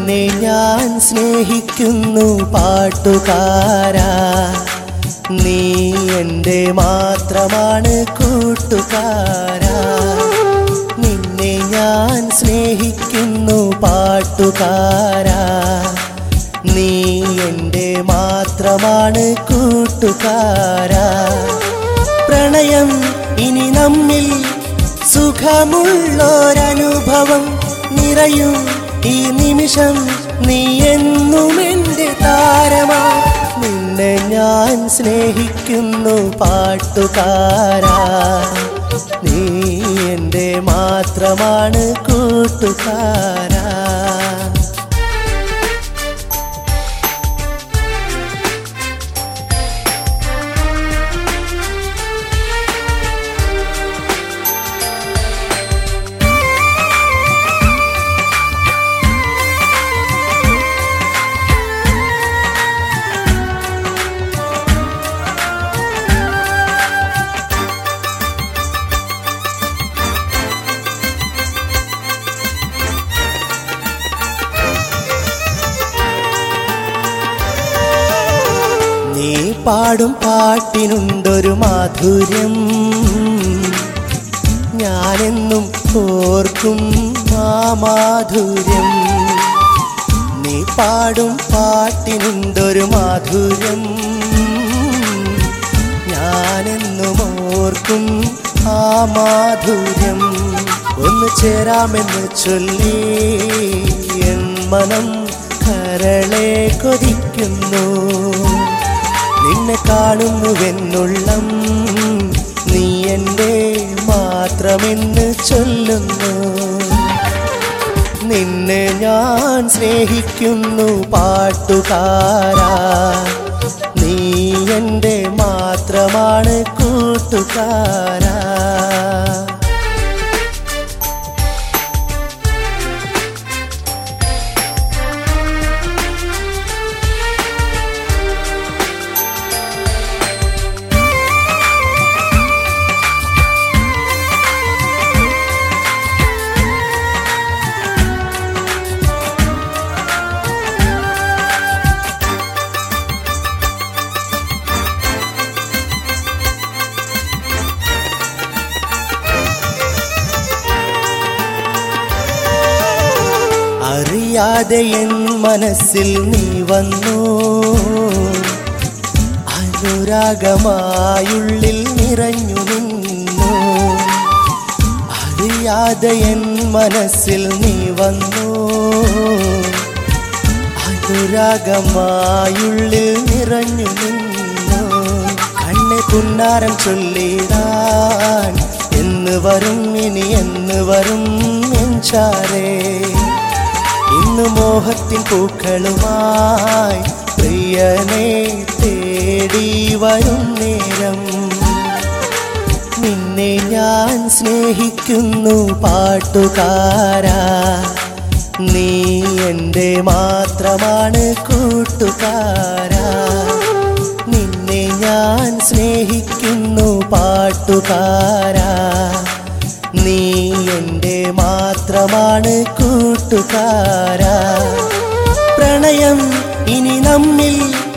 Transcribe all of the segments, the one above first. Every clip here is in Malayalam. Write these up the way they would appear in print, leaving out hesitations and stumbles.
നിന്നെ ഞാൻ സ്നേഹിക്കുന്നു പാട്ടുകാരാ, നീ എൻ്റെ മാത്രമാണ് കൂട്ടുകാരാ. നിന്നെ ഞാൻ സ്നേഹിക്കുന്നു പാട്ടുകാരാ, നീ എൻ്റെ മാത്രമാണ് കൂട്ടുകാരാ. പ്രണയം ഇനി നമ്മിൽ സുഖമുള്ളൊരനുഭവം നിറയും ഈ നിമിഷം, നീ എന്നും എൻ്റെ താരമാ. നിന്നെ ഞാൻ സ്നേഹിക്കുന്നു പാട്ടുകാരാ, നീ എൻ്റെ മാത്രമാണ് കൂട്ടുകാരാ. നീ പാടും പാട്ടിനുണ്ടൊരു മാധുര്യം, ഞാനെന്നും ഓർക്കും ആ മാധുര്യം. നീ പാടും പാട്ടിനുണ്ടൊരു മാധുര്യം, ഞാനെന്നും ഓർക്കും ആ മാധുര്യം. ഒന്ന് ചേരാമെന്ന് ചൊല്ലി എൻ മനം കരളെ കൊതിക്കുന്നു. നിന്നെ കാണുന്നുവെന്നുള്ളം, നീ എൻ്റെ മാത്രമെന്ന് ചൊല്ലുന്നു. നിന്നെ ഞാൻ സ്നേഹിക്കുന്നു പാട്ടുകാരാ, നീ എൻ്റെ മാത്രമാണ് കൂട്ടുകാരാ. അറിയാതെ എൻ മനസ്സിൽ നീ വന്നു, അനുരാഗമായുള്ളിൽ നിറഞ്ഞു നിന്നു. അറിയാതെ എൻ മനസ്സിൽ നീ വന്നു, അനുരാഗമായുള്ളിൽ നിറഞ്ഞു നിന്നു. കണ്ണെ പുന്നാരം ചൊല്ലിടാൻ എന്ന് വരും, ഇനി എന്ന് വരും എൻചാരേ. ഇന്ന് മോഹത്തിൻ പൂക്കളുമായി പ്രിയനെ തേടി വരും നേരം. നിന്നെ ഞാൻ സ്നേഹിക്കുന്നു പാട്ടുകാരാ, നീ എൻ്റെ മാത്രമാണ് കൂട്ടുകാരാ. നിന്നെ ഞാൻ സ്നേഹിക്കുന്നു പാട്ടുകാരാ, നീ എൻ്റെ മാത്രമാണ് കൂട്ടുകാരാ. പ്രണയം ഇനി നമ്മിൽ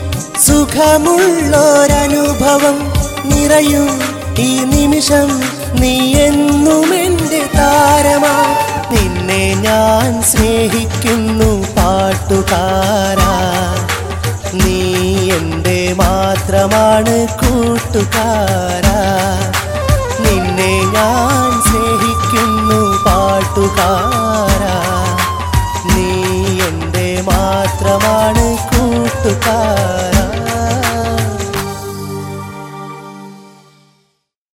സുഖമുള്ളൊരനുഭവം നിറയും ഈ നിമിഷം, നീ എന്നും എൻ്റെ താരമാ. നിന്നെ ഞാൻ സ്നേഹിക്കുന്നു പാട്ടുകാരാ, നീ എൻ്റെ മാത്രമാണ് കൂട്ടുകാരാ. നിന്നെ ഞാൻ സ്നേഹിക്കുന്നു പാട്ടുകാരാ, നീ എൻ്റെ മാത്രമാണ് കൂട്ടുകാരാ.